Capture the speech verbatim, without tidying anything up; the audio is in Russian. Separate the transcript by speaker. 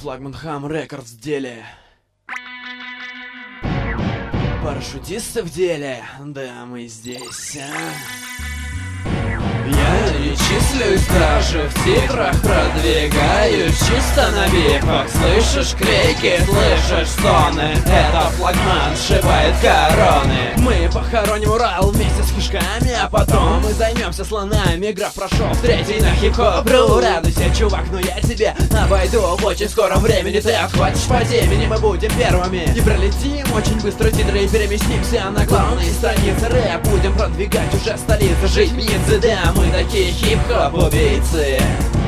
Speaker 1: Флагман Хам Рекордс в деле. Парашютисты в деле. Да, мы здесь, а? Я не числюсь даже в титрах, продвигаюсь чисто на бифах. Слышишь крики, слышишь стоны? Это флагман сшибает короны. Мы похороним Урал вместе с кишками, а потом мы займемся слонами. Граф прошел третий на хип-хоп-ру. Радуйся, чувак, но я тебе обойду в очень скором времени. Ты отхватишь по темени, мы будем первыми. И пролетим очень быстро титры и переместимся на главные страницы. Рэп будем продвигать уже столицы, жить птицы, да, мы такие хип-хоп убийцы.